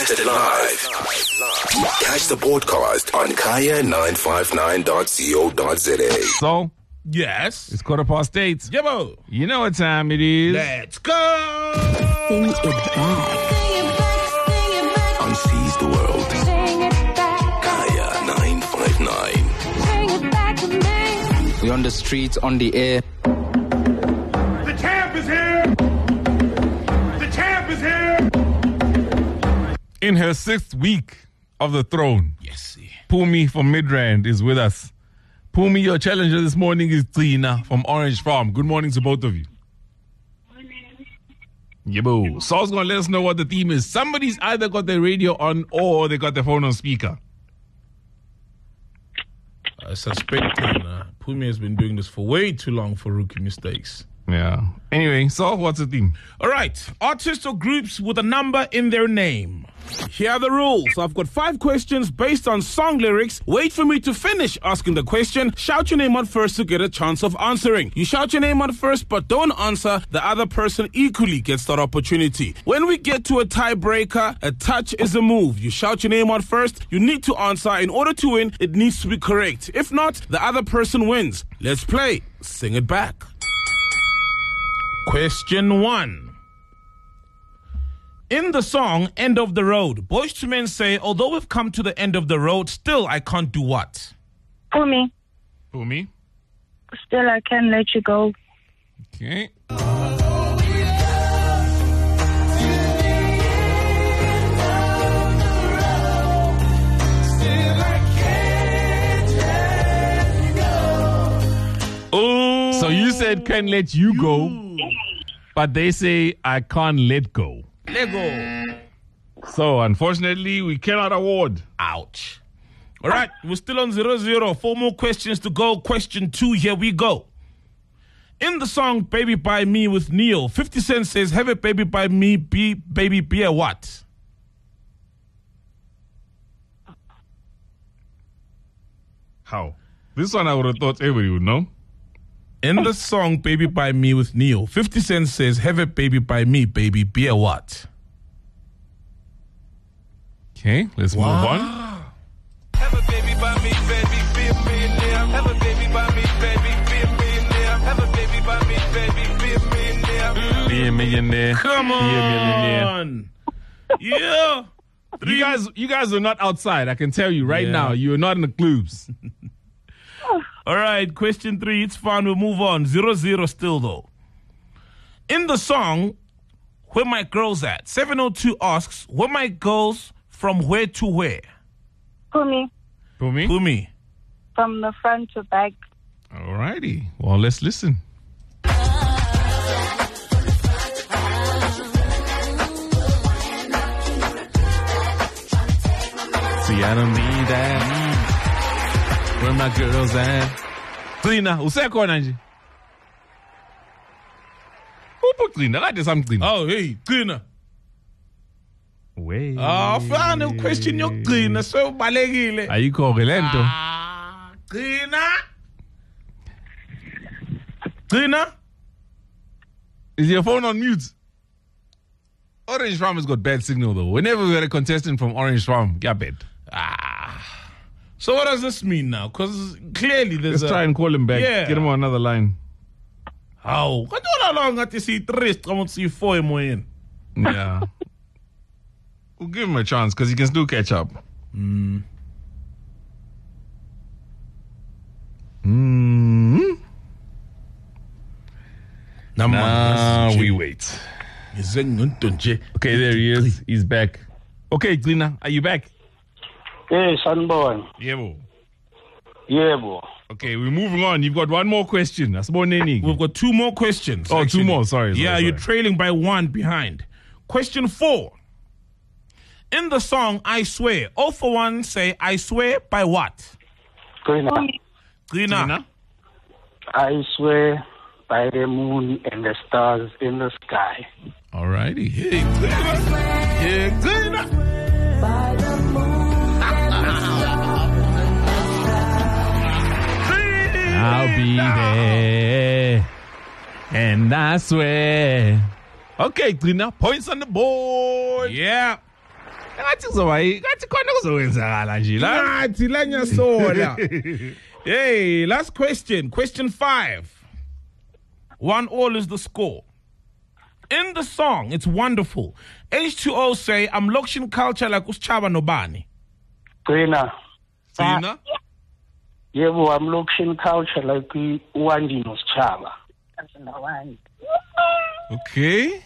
broadcasted live. Catch the podcast on kaya959.co.za. So, Yes. it's 8:15. Yebo. You know what time it is. Let's go. Sing it back. On Seize the World. Kaya 959. We're on the streets, on the air. The champ is here! The champ is here! In her 6th week of the throne, Yes. Pumi from Midrand is with us. Pumi, your challenger this morning is Tina from Orange Farm. Good morning to both of you. Yebo. Saul's going to let us know what the theme is. Somebody's either got their radio on or they got their phone on speaker. I suspect Pumi has been doing this for way too long for rookie mistakes. Yeah. Anyway, Saul, what's the theme? All right. Artists or groups with a number in their name. Here are the rules. I've got 5 questions based on song lyrics. Wait for me to finish asking the question. Shout your name out first to get a chance of answering. You shout your name out first, but don't answer. The other person equally gets that opportunity. When we get to a tiebreaker, a touch is a move. You shout your name out first. You need to answer. In order to win, it needs to be correct. If not, the other person wins. Let's play. Sing it back. Question 1. In the song End of the Road, Boyz II Men say, although we've come to the end of the road, still I can't do what? Pumi, Pumi? still I can let you go. Okay. Oh, So you said can't let you go, but they say I can't let go. Lego. So unfortunately, we cannot award. Ouch. All right, we're still on 0-0. 4 more questions to go. Question 2, here we go. In the song Baby By Me with Neil, 50 Cent says, have a baby by me, baby be a what? How? This one I would have thought everybody would know. In the song Baby By Me with Neil, 50 Cent says, have a baby by me, baby be a what? Okay, let's move on. Have a baby by me, baby, be a millionaire. Have a baby by me, baby, be a millionaire. Have a baby by me, baby, be a millionaire. Be a millionaire. Come Be a millionaire. on. Yeah. You guys are not outside. I can tell you right Yeah. now. You are not in the clubs. All right, question 3. It's fine. We'll move on. 0-0 still, though. In the song, Where My Girls At, 702 asks, where my girls from where to where? Pumi, Pumi? Pumi. from the front to back. Alrighty. Well, let's listen. See, I don't need that. Where my girls at? Tina, usekhona nje. Upho Tina, kade samgcina. Oh, hey, Gina. Wait. Fana question yokugcina sewubalekile. Ayikho-ke lento. Gina. Gina. Is your phone on mute? Orange Farm has got bad signal though. Whenever we get a contestant from Orange Farm, get bad. So what does this mean now? Because clearly there's Let's try and call him back. Yeah. Get him on another line. How? How long got to see 3? I want to see 4 more in. Yeah. We'll give him a chance because he can still catch up. Now we wait. Okay, there he is. He's back. Okay, Glina, are you back? Yes, Sanborn. Yebo. Yebo. Okay, we're moving on. You've got one more question. That's more Neni. We've got 2 more questions. Oh, actually. 2 more. Sorry. You're trailing by 1 behind. Question 4. In the song I Swear, all for one say I swear by what? Grina. Glina. I swear by the moon and the stars in the sky. Alrighty. Hey, Glina. Yeah, Glina. I'll be there. And I swear. Okay, Glina, points on the board. Yeah. Hey, last question. Question 5. 1-1 is the score. In the song, it's wonderful. H2O say, I'm lokshin culture like uschaba nobani. Trina. Trina? Yebo, I'm looking culture like uwandi noschaba. Okay.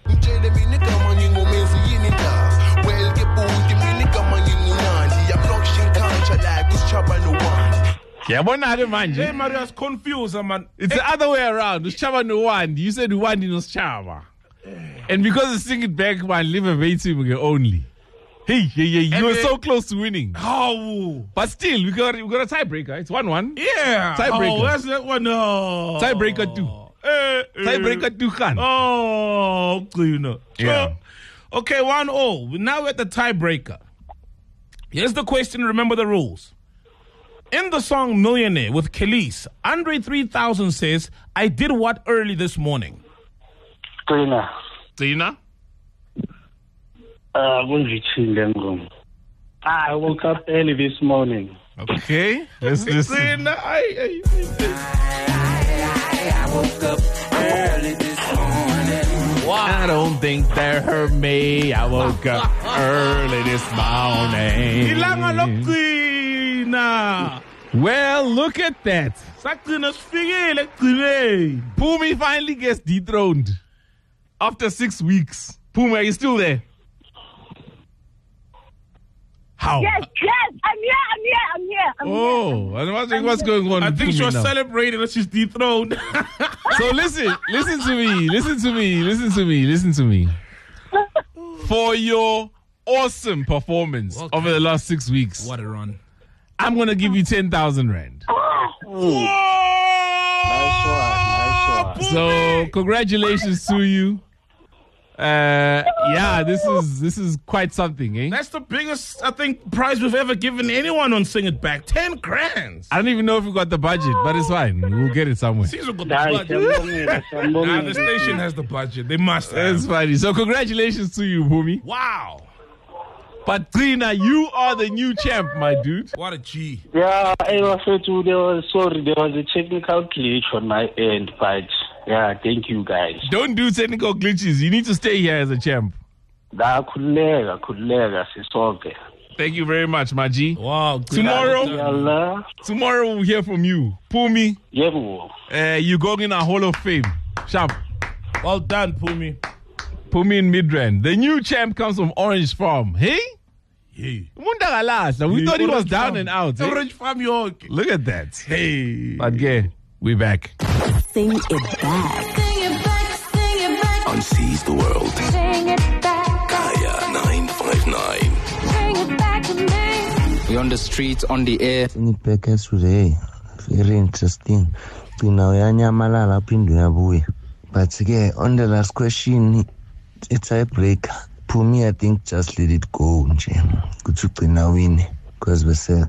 Yeah, Hey, Maria's confused, man. it's the other way around. Uschaba no one. You said Wandi no Chaba. And because it's Sing It Back, man, live a team only. Hey, you were so close to winning. Oh. But still, we got a tiebreaker. It's 1-1. Yeah. Tiebreaker. Oh, that's that one. No. Tiebreaker 2. Tiebreaker 2 can. Oh, cleaner. Yeah. Okay, 1-0. Now we're at the tiebreaker. Here's the question. Remember the rules. In the song Millionaire with Khalees, Andre 3000 says, I did what early this morning? Trina. Trina? I woke up early this morning. Okay. Let's listen. Trina, I woke up early this morning. I don't think they hurt me. I woke up early this morning. Ilanga loqina. Well, look at that. Saqina sifikile egcineni. Pumi finally gets dethroned after 6 weeks. Pumi, are you still there? How? Yes, I'm here. Oh, I was wondering what's going on. I with think she Pumi was now. celebrating that she's dethroned. So listen to me. For your awesome performance over the last 6 weeks, What a run. I'm going to give you 10,000 rand. Nice one. So congratulations to you. This is quite something, eh? That's the biggest, I think, prize we've ever given anyone on Sing It Back. 10 grand. I don't even know if we got the budget, but it's fine. We'll get it somewhere. Caesar got the budget. Nah, the station has the budget. They must have. It's funny. So congratulations to you, Pumi. Wow. But Trina, you are the new champ, my dude. What a G. Yeah, there was a technical glitch on my end, but yeah, thank you guys. Don't do technical glitches. You need to stay here as a champ. Khuleka sisoke. Thank you very much, my G. Wow. Tomorrow we'll hear from you. Pumi, Yebo. you're going in our Hall of Fame. Sharp. Well done, Pumi. Pumi in Midrand. The new champ comes from Orange Farm. Hey? Hey. We thought he was down and out. Eh? Orange Farm, you're okay. Look at that. Hey. But yeah, we're back. Sing it back. On Seize the World. Kaya 959. We're on the streets, on the air. Sing it back as today. Very interesting. Malala But again, on the last question, it's a break. For me, I think just let it go. Because we say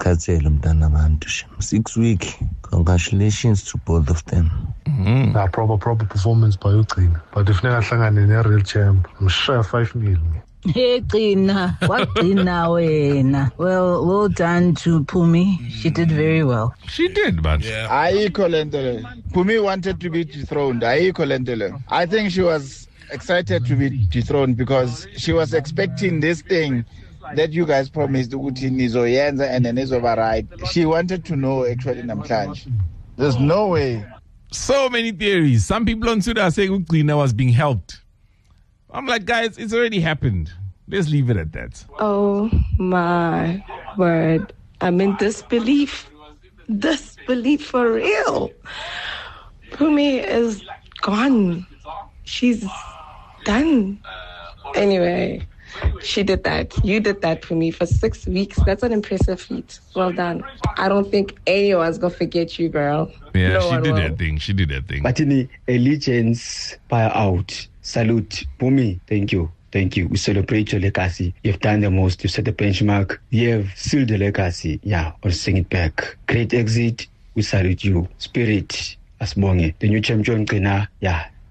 6 weeks. Congratulations to both of them. Proper performance by Uqina. But if never sang in a real champ, I'm sure 5 million. Hey, Qina. What Qina wena? Well done to Pumi. She did very well. She did, man. Yeah. Pumi wanted to be dethroned. I think she was excited to be dethroned because she was expecting this thing that you guys promised ukuthi nizoyenza and then right. She wanted to know actually namhlanje. There's no way. So many theories. Some people on Twitter are saying Uqina was being helped. I'm like, guys, it's already happened. Let's leave it at that. Oh my word. I'm in disbelief. Disbelief for real. Pumi is gone. She's done. Anyway, she did that. You did that for me for 6 weeks. That's an impressive feat. Well done. I don't think anyone's going to forget you, girl. Yeah, no she did will. that thing. She did that thing. But in the allegiance buyout, salute. Pumi, thank you. Thank you. We celebrate your legacy. You've done the most. You set the benchmark. You have sealed the legacy. Yeah, or Sing It Back. Great exit. We salute you. Spirit, Asbonge. The new champion, Qina. Yeah,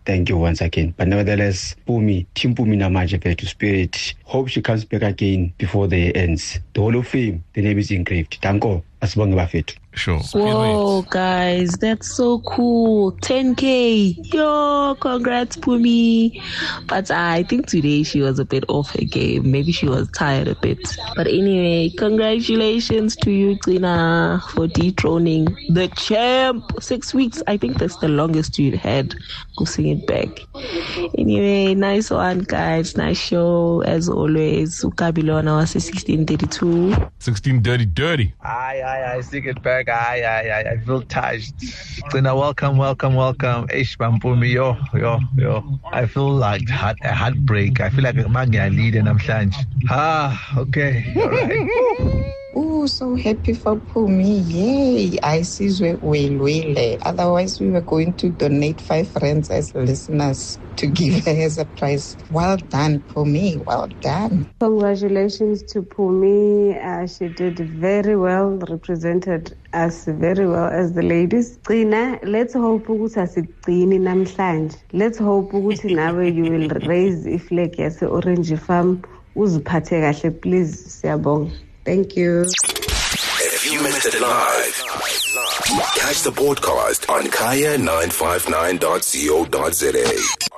Thank you once again. But nevertheless, Pumi, Team Pumi Namaje to Spirit. Hope she comes back again before the year ends. The Hall of Fame, the name is engraved. Tanko, asibonge bafethu. Sure. Whoa, guys, that's so cool. 10K. Yo, congrats, Pumi. But I think today she was a bit off her game. Maybe she was tired a bit. But anyway, congratulations to you, Tina, for dethroning the champ. 6 weeks. I think that's the longest you'd had. Go sing it back. Anyway, nice one, guys. Nice show, as always. Ukabilona was 1632. 1630. I sing it back. I feel touched. Tina, welcome. Ish Bampumi, yo. I feel like a heartbreak. I feel like a man lead and I'm shanj. Okay. All right. Oh, so happy for Pumi. Yay. I see well. Otherwise, we were going to donate 5 rands as listeners to give her as a prize. Well done, Pumi. Well done. Congratulations to Pumi. She did very well, represented us very well as the ladies. Tina, let's hope ukuthi asigcini namhlanje. Let's hope ukuthi nawe you will raise iflag yase Orange Farm. Uziphathe kahle, please. Siyabonga. Thank you. If you missed it live, catch the podcast on kaya959.co.za.